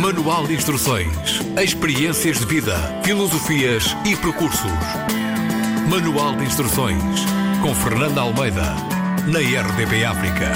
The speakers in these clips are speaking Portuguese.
Manual de instruções, experiências de vida, filosofias e percursos. Manual de instruções, com Fernanda Almeida, na RDP África.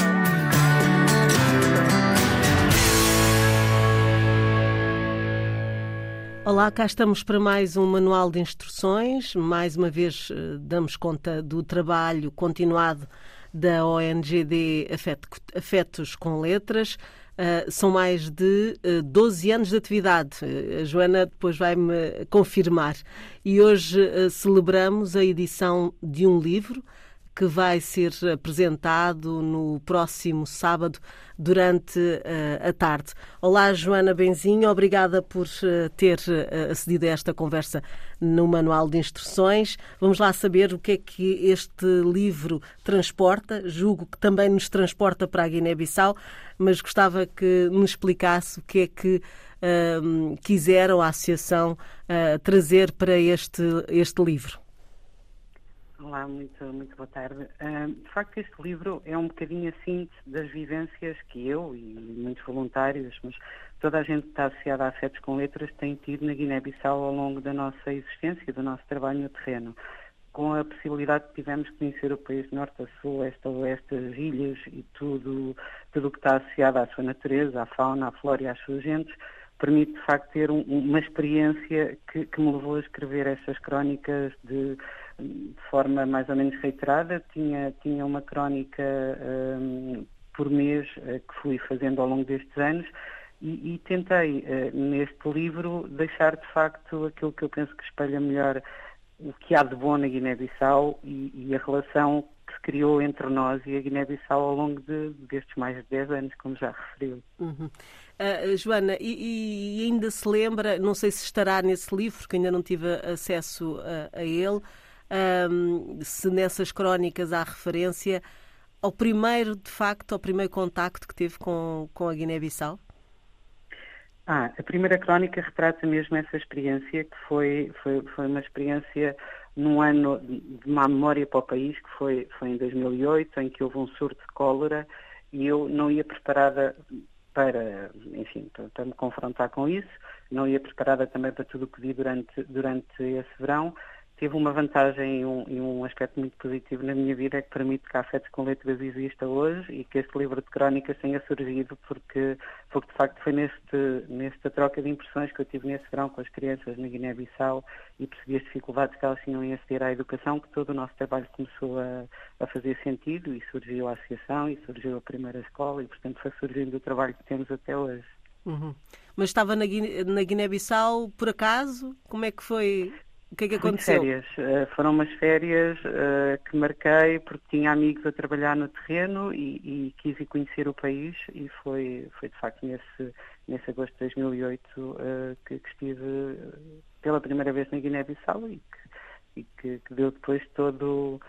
Olá, cá estamos para mais um Manual de Instruções. Mais uma vez damos conta do trabalho continuado da ONGD Afetos com Letras. São mais de 12 anos de atividade. A Joana depois vai-me confirmar. E hoje celebramos a edição de um livro que vai ser apresentado no próximo sábado durante a tarde. Olá, Joana Benzinho, obrigada por ter acedido a esta conversa no Manual de Instruções. Vamos lá saber o que é que este livro transporta. Julgo que também nos transporta para a Guiné-Bissau, mas gostava que me explicasse o que é que quiseram a Associação trazer para este livro. Olá, muito boa tarde. De facto, este livro é um bocadinho a síntese das vivências que eu e muitos voluntários, mas toda a gente que está associada a Afetos com Letras tem tido na Guiné-Bissau ao longo da nossa existência, do nosso trabalho no terreno. Com a possibilidade que tivemos de conhecer o país de norte a sul, este a oeste, as ilhas e tudo o que está associado à sua natureza, à fauna, à flora e às suas gentes, permite de facto ter uma experiência que me levou a escrever estas crónicas de forma mais ou menos reiterada. Tinha uma crónica por mês que fui fazendo ao longo destes anos e tentei neste livro deixar de facto aquilo que eu penso que espelha melhor o que há de bom na Guiné-Bissau e a relação que se criou entre nós e a Guiné-Bissau ao longo destes mais de 10 anos, como já referiu. Uhum. Joana, e ainda se lembra, não sei se estará nesse livro, que ainda não tive acesso a ele, se nessas crónicas há referência ao primeiro contacto que teve com a Guiné-Bissau? A primeira crónica retrata mesmo essa experiência, que foi uma experiência num ano de má memória para o país, que foi em 2008, em que houve um surto de cólera e eu não ia preparada para me confrontar com isso, não ia preparada também para tudo o que vi durante esse verão. Teve uma vantagem e um aspecto muito positivo na minha vida, é que permite que a Afetos com Letras exista hoje e que este livro de crónicas tenha surgido porque de facto foi nesta troca de impressões que eu tive nesse verão com as crianças na Guiné-Bissau e percebi as dificuldades que elas tinham em aceder à educação, que todo o nosso trabalho começou a fazer sentido e surgiu a associação e surgiu a primeira escola e, portanto, foi surgindo o trabalho que temos até hoje. Uhum. Mas estava na Guiné-Bissau por acaso? Como é que foi? O que é que aconteceu? Férias. Foram umas férias que marquei porque tinha amigos a trabalhar no terreno e quis ir conhecer o país e foi de facto nesse agosto de 2008 que estive pela primeira vez na Guiné-Bissau e que deu depois todo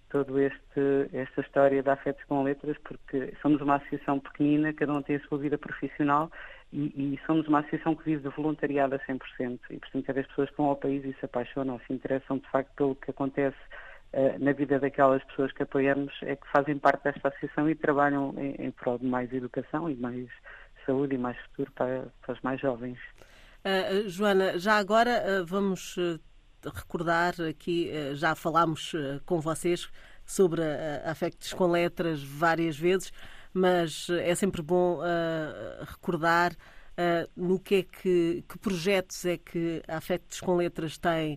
esta história de Afetos com Letras, porque somos uma associação pequenina, cada um tem a sua vida profissional e somos uma associação que vive de voluntariado a 100%. E, portanto, cada pessoas que vão ao país e se apaixonam, se interessam de facto pelo que acontece na vida daquelas pessoas que apoiamos, é que fazem parte desta associação e trabalham em prol de mais educação e mais saúde e mais futuro para os mais jovens. Joana, já agora vamos recordar aqui, já falámos com vocês sobre a Afetos com Letras várias vezes, mas é sempre bom recordar no que projetos é que a Afetos com Letras tem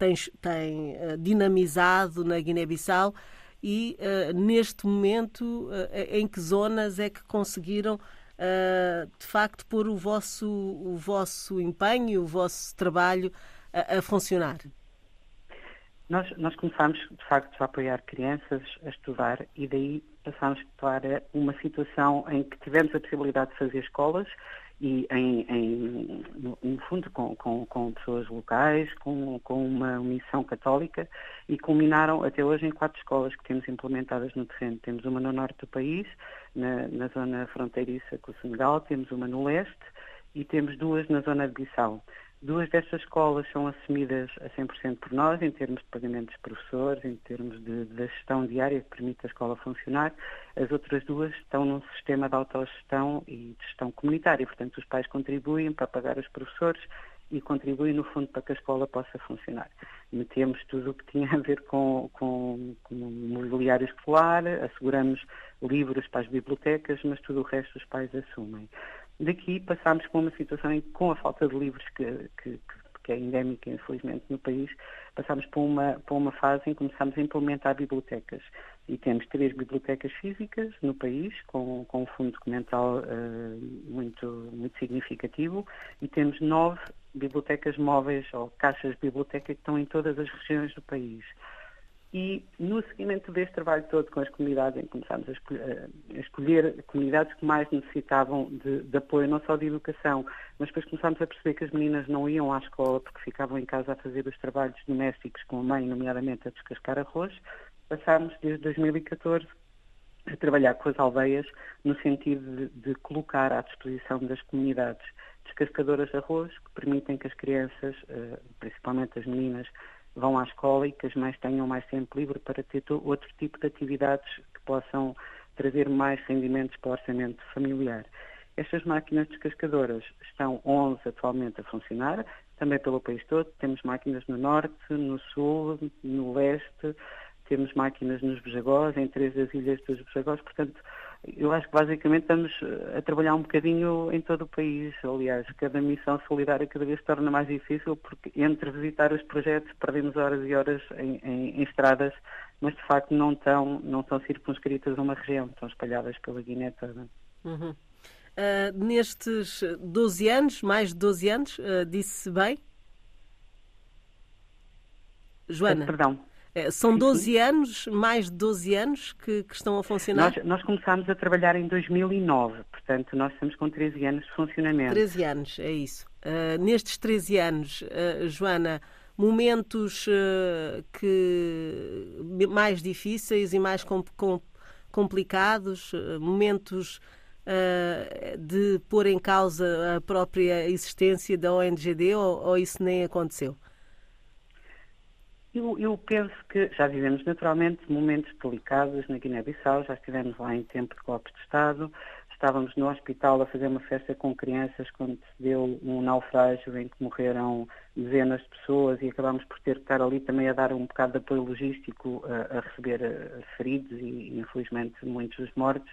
dinamizado na Guiné-Bissau e neste momento em que zonas é que conseguiram de facto pôr o vosso empenho, o vosso trabalho a funcionar? Nós começámos, de facto, a apoiar crianças a estudar e daí passámos para uma situação em que tivemos a possibilidade de fazer escolas e, no fundo, com pessoas locais, com uma missão católica e culminaram até hoje em 4 escolas que temos implementadas no terreno. Temos uma no norte do país, na zona fronteiriça com o Senegal, temos uma no leste e temos 2 na zona de Bissau. 2 destas escolas são assumidas a 100% por nós, em termos de pagamentos de professores, em termos da gestão diária que permite a escola funcionar. As outras 2 estão num sistema de autogestão e de gestão comunitária. Portanto, os pais contribuem para pagar os professores e contribuem, no fundo, para que a escola possa funcionar. Metemos tudo o que tinha a ver com mobiliário escolar, asseguramos livros para as bibliotecas, mas tudo o resto os pais assumem. Daqui passámos para uma situação em que, com a falta de livros que é endémica, infelizmente, no país, passámos para uma fase em que começámos a implementar bibliotecas. E temos 3 bibliotecas físicas no país, com um fundo documental muito significativo, e temos 9 bibliotecas móveis ou caixas de biblioteca que estão em todas as regiões do país. E no seguimento deste trabalho todo com as comunidades, em que começámos a escolher comunidades que mais necessitavam de apoio, não só de educação, mas depois começámos a perceber que as meninas não iam à escola porque ficavam em casa a fazer os trabalhos domésticos com a mãe, nomeadamente a descascar arroz, passámos desde 2014 a trabalhar com as aldeias no sentido de colocar à disposição das comunidades descascadoras de arroz que permitem que as crianças, principalmente as meninas, vão à escola e que as mães tenham mais tempo livre para ter outro tipo de atividades que possam trazer mais rendimentos para o orçamento familiar. Estas máquinas descascadoras estão 11 atualmente a funcionar, também pelo país todo. Temos máquinas no norte, no sul, no leste, temos máquinas nos Bejagós, em 3 das ilhas dos Bejagós. Portanto, eu acho que basicamente estamos a trabalhar um bocadinho em todo o país. Aliás, cada missão solidária cada vez se torna mais difícil porque entre visitar os projetos perdemos horas e horas em estradas, mas de facto não estão circunscritas a uma região, estão espalhadas pela Guiné toda. Uhum. Nestes 12 anos, mais de 12 anos, disse bem? Joana? Perdão. São 12 anos, mais de 12 anos que estão a funcionar? Nós começámos a trabalhar em 2009, portanto nós estamos com 13 anos de funcionamento. 13 anos, é isso. Nestes 13 anos, Joana, momentos mais difíceis e mais complicados, momentos de pôr em causa a própria existência da ONGD ou isso nem aconteceu? Eu penso que já vivemos naturalmente momentos delicados na Guiné-Bissau, já estivemos lá em tempo de golpe de Estado, estávamos no hospital a fazer uma festa com crianças quando se deu um naufrágio em que morreram dezenas de pessoas e acabámos por ter que estar ali também a dar um bocado de apoio logístico a receber feridos e infelizmente muitos dos mortos.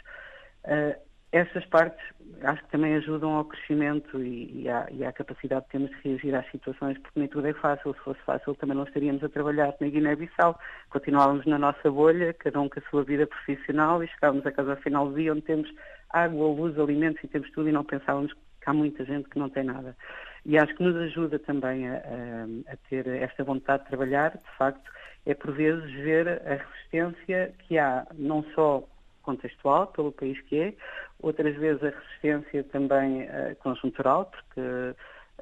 Essas partes acho que também ajudam ao crescimento e à capacidade que temos de reagir às situações, porque nem tudo é fácil. Se fosse fácil também não estaríamos a trabalhar na Guiné-Bissau. Continuávamos na nossa bolha, cada um com a sua vida profissional, e chegávamos a casa ao final do dia onde temos água, luz, alimentos e temos tudo e não pensávamos que há muita gente que não tem nada. E acho que nos ajuda também a ter esta vontade de trabalhar, de facto, é por vezes ver a resistência que há, não só contextual, pelo país que é, outras vezes a resistência também conjuntural, porque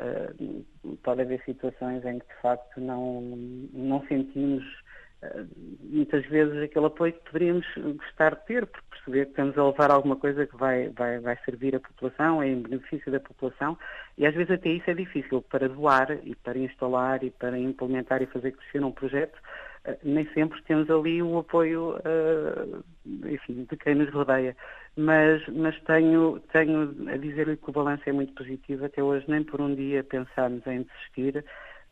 pode haver situações em que de facto não sentimos muitas vezes aquele apoio que poderíamos gostar de ter, por perceber que estamos a levar alguma coisa que vai servir a população, é em benefício da população, e às vezes até isso é difícil para doar e para instalar e para implementar e fazer crescer um projeto. Nem sempre temos ali o apoio, enfim, de quem nos rodeia. Mas tenho a dizer-lhe que o balanço é muito positivo. Até hoje nem por um dia pensámos em desistir,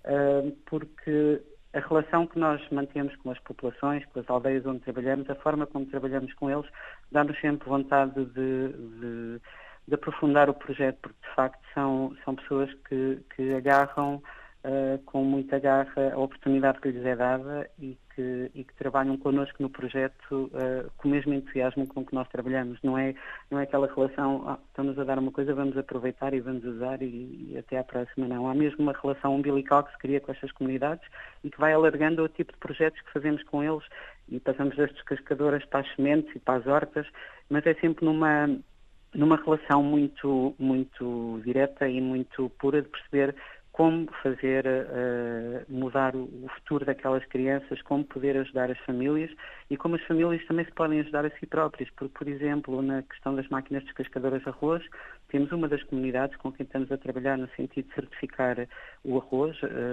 porque a relação que nós mantemos com as populações, com as aldeias onde trabalhamos, a forma como trabalhamos com eles, dá-nos sempre vontade de aprofundar o projeto, porque de facto são pessoas que agarram com muita garra a oportunidade que lhes é dada e que trabalham connosco no projeto com o mesmo entusiasmo com que nós trabalhamos. Não é aquela relação, estamos a dar uma coisa, vamos aproveitar e vamos usar e até à próxima, não. Há mesmo uma relação umbilical que se cria com estas comunidades e que vai alargando o tipo de projetos que fazemos com eles e passamos das descascadoras para as sementes e para as hortas, mas é sempre numa relação muito, muito direta e muito pura de perceber como fazer mudar o futuro daquelas crianças, como poder ajudar as famílias e como as famílias também se podem ajudar a si próprias, porque, por exemplo, na questão das máquinas descascadoras de arroz, temos uma das comunidades com quem estamos a trabalhar no sentido de certificar o arroz,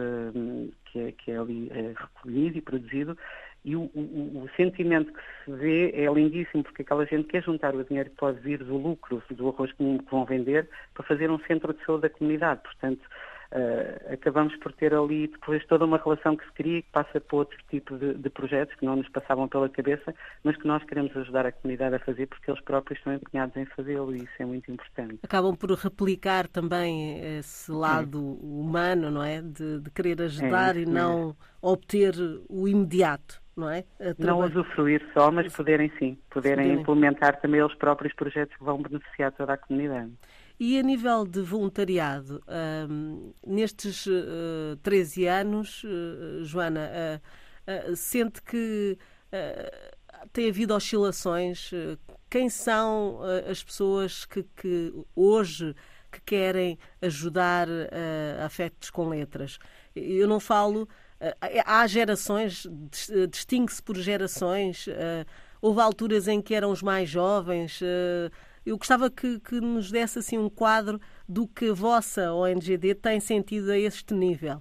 que é ali recolhido e produzido, e o sentimento que se vê é lindíssimo, porque aquela gente quer juntar o dinheiro que pode vir do lucro do arroz que vão vender para fazer um centro de saúde da comunidade. Portanto, acabamos por ter ali depois toda uma relação que se cria, que passa para outro tipo de projetos que não nos passavam pela cabeça, mas que nós queremos ajudar a comunidade a fazer porque eles próprios estão empenhados em fazê-lo e isso é muito importante. Acabam por replicar também esse lado humano, não é? De querer ajudar e não obter o imediato, não é? Não usufruir só, mas poderem implementar também eles próprios projetos que vão beneficiar toda a comunidade. E a nível de voluntariado, nestes 13 anos, Joana, sente que tem havido oscilações? Quem são as pessoas que hoje que querem ajudar a Afetos com Letras? Eu não falo... Há gerações, distingue-se por gerações. Houve alturas em que eram os mais jovens... Eu gostava que nos desse assim um quadro do que a vossa ONGD tem sentido a este nível.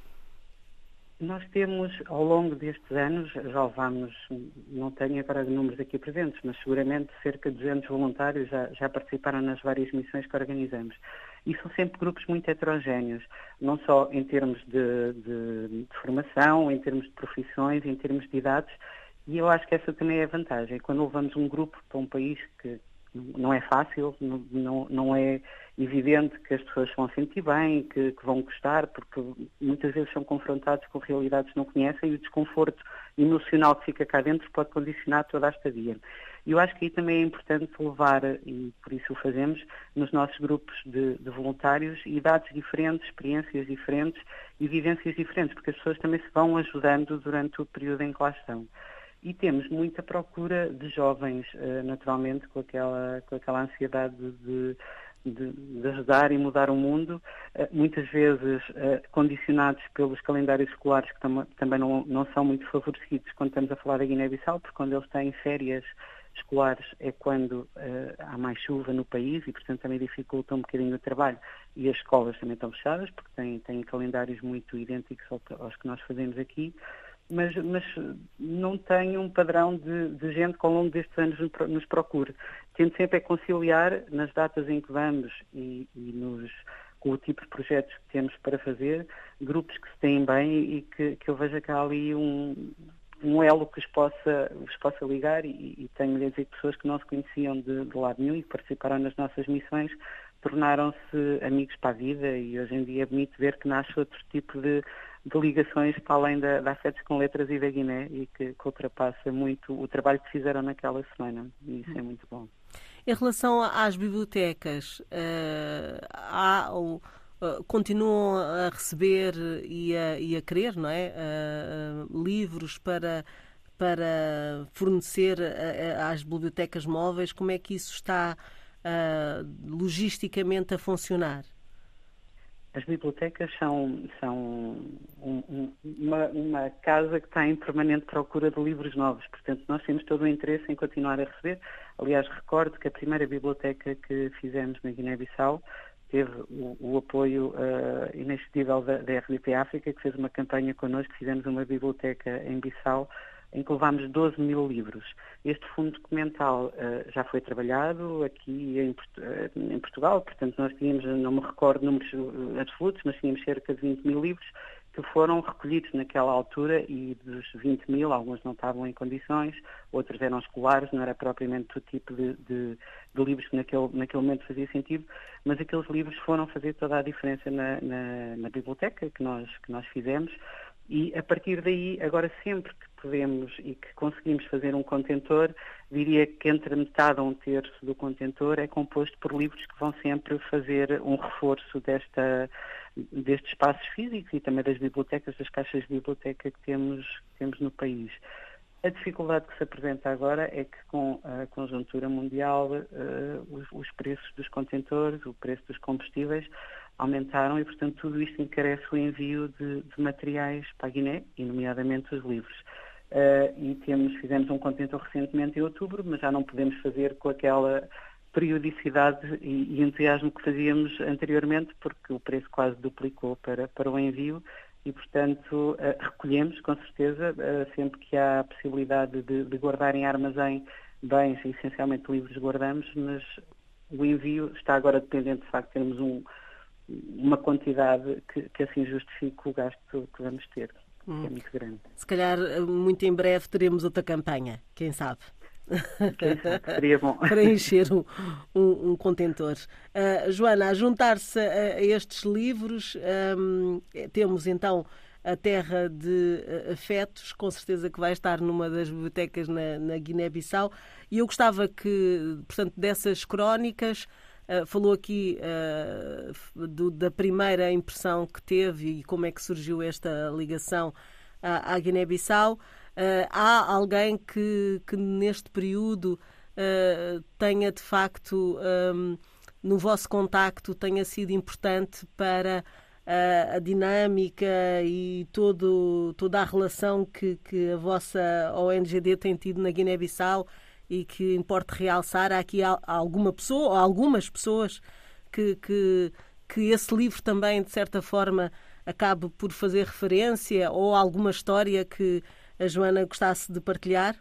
Nós temos, ao longo destes anos, já levámos, não tenho agora números aqui presentes, mas seguramente cerca de 200 voluntários já participaram nas várias missões que organizamos. E são sempre grupos muito heterogéneos, não só em termos de formação, em termos de profissões, em termos de idades, e eu acho que essa também é a vantagem. Quando levamos um grupo para um país que não é fácil, não é evidente que as pessoas vão sentir bem, que vão gostar, porque muitas vezes são confrontados com realidades que não conhecem e o desconforto emocional que fica cá dentro pode condicionar toda a estadia. E eu acho que aí também é importante levar, e por isso o fazemos, nos nossos grupos de voluntários, idades diferentes, experiências diferentes e vivências diferentes, porque as pessoas também se vão ajudando durante o período em que lá estão. E temos muita procura de jovens, naturalmente, com aquela ansiedade de ajudar e mudar o mundo, muitas vezes condicionados pelos calendários escolares que também não são muito favorecidos quando estamos a falar da Guiné-Bissau, porque quando eles têm férias escolares é quando há mais chuva no país e, portanto, também dificulta um bocadinho o trabalho. E as escolas também estão fechadas, porque têm calendários muito idênticos aos que nós fazemos aqui. Mas não tem um padrão de gente que ao longo destes anos nos procure. Tento sempre conciliar nas datas em que vamos e com o tipo de projetos que temos para fazer, grupos que se têm bem e que eu veja que há ali um elo que vos possa ligar e tenho-lhe a dizer que pessoas que não se conheciam de lado nenhum e que participaram nas nossas missões tornaram-se amigos para a vida e hoje em dia é bonito ver que nasce outro tipo de ligações para além da Afetos com Letras e da Guiné e que ultrapassa muito o trabalho que fizeram naquela semana e isso é muito bom. Em relação às bibliotecas, continuam a receber e a querer, não é? Livros para fornecer às bibliotecas móveis. Como é que isso está logisticamente a funcionar? As bibliotecas são uma casa que está em permanente procura de livros novos. Portanto, nós temos todo o interesse em continuar a receber. Aliás, recordo que a primeira biblioteca que fizemos na Guiné-Bissau teve o apoio inexcedível da RDP África, que fez uma campanha connosco. Fizemos uma biblioteca em Bissau em que levámos 12 mil livros. Este fundo documental já foi trabalhado aqui em Portugal, portanto nós tínhamos, não me recordo números absolutos, mas tínhamos cerca de 20 mil livros que foram recolhidos naquela altura e dos 20 mil, alguns não estavam em condições, outros eram escolares, não era propriamente o tipo de livros que naquele momento fazia sentido, mas aqueles livros foram fazer toda a diferença na biblioteca que nós fizemos. E a partir daí, agora sempre que podemos e que conseguimos fazer um contentor, diria que entre metade a um terço do contentor é composto por livros que vão sempre fazer um reforço destes espaços físicos e também das bibliotecas, das caixas de biblioteca que temos no país. A dificuldade que se apresenta agora é que com a conjuntura mundial, os preços dos contentores, o preço dos combustíveis, aumentaram e, portanto, tudo isto encarece o envio de materiais para a Guiné, e nomeadamente os livros. E fizemos um contentor recentemente em outubro, mas já não podemos fazer com aquela periodicidade e entusiasmo que fazíamos anteriormente, porque o preço quase duplicou para o envio e, portanto, recolhemos, com certeza, sempre que há a possibilidade de guardar em armazém bens, essencialmente livros, guardamos, mas o envio está agora dependente, de facto, de termos uma quantidade que assim justifique o gasto que vamos ter, que é muito grande. Se calhar, muito em breve, teremos outra campanha, quem sabe? Quem sabe, seria bom. Para encher um contentor. Joana, a juntar-se a estes livros, temos então a Terra de Afetos, com certeza que vai estar numa das bibliotecas na Guiné-Bissau, e eu gostava que, portanto, dessas crónicas, falou aqui da primeira impressão que teve e como é que surgiu esta ligação à Guiné-Bissau. Há alguém que neste período tenha, de facto, no vosso contacto, tenha sido importante para a dinâmica e toda a relação que a vossa ONGD tem tido na Guiné-Bissau e que importa realçar? Há aqui alguma pessoa ou algumas pessoas que esse livro também, de certa forma, acabe por fazer referência, ou alguma história que a Joana gostasse de partilhar?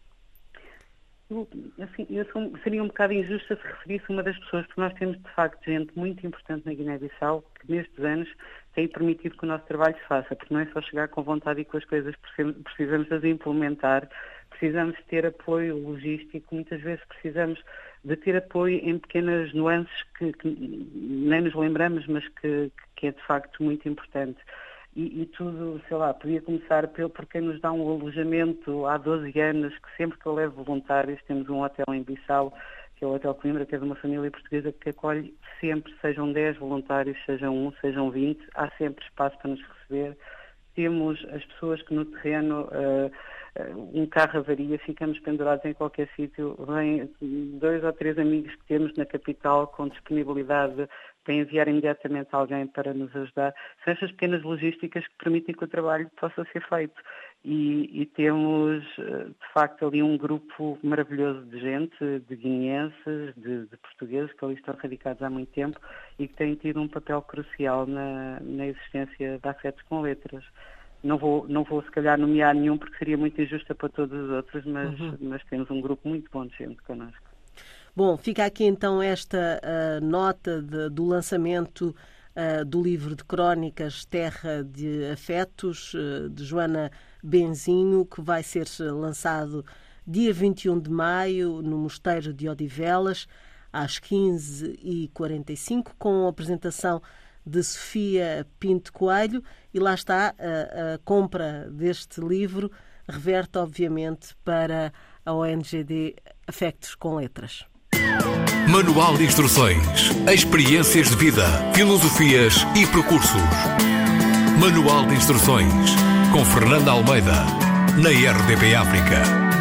Seria um bocado injusta se referisse a uma das pessoas, porque nós temos, de facto, gente muito importante na Guiné-Bissau que nestes anos tem permitido que o nosso trabalho se faça, porque não é só chegar com vontade e com as coisas, precisamos as implementar, precisamos ter apoio logístico, muitas vezes precisamos de ter apoio em pequenas nuances que nem nos lembramos, mas que é de facto muito importante. E tudo, sei lá, podia começar por quem nos dá um alojamento há 12 anos, que sempre que eu levo voluntários, temos um hotel em Bissau, que é o Hotel Coimbra, que é de uma família portuguesa que acolhe sempre, sejam 10 voluntários, sejam 1, sejam 20, há sempre espaço para nos receber. Temos as pessoas que no terreno, um carro avaria, ficamos pendurados em qualquer sítio, vêm 2 ou 3 amigos que temos na capital com disponibilidade para enviar imediatamente alguém para nos ajudar. São estas pequenas logísticas que permitem que o trabalho possa ser feito. E temos, de facto, ali um grupo maravilhoso de gente, de guineenses, de portugueses, que ali estão radicados há muito tempo e que têm tido um papel crucial na existência de Afetos com Letras. Não vou se calhar nomear nenhum porque seria muito injusta para todos os outros, mas temos um grupo muito bom de gente connosco. Bom, fica aqui então esta nota do lançamento do livro de crónicas Terra de Afetos, de Joana Benzinho, que vai ser lançado dia 21 de maio no Mosteiro de Odivelas, às 15h45, com a apresentação de Sofia Pinto Coelho, e lá está, a compra deste livro reverte, obviamente, para a ONGD Afetos com Letras. Manual de instruções, experiências de vida, filosofias e percursos. Manual de instruções, com Fernanda Almeida, na RDP África.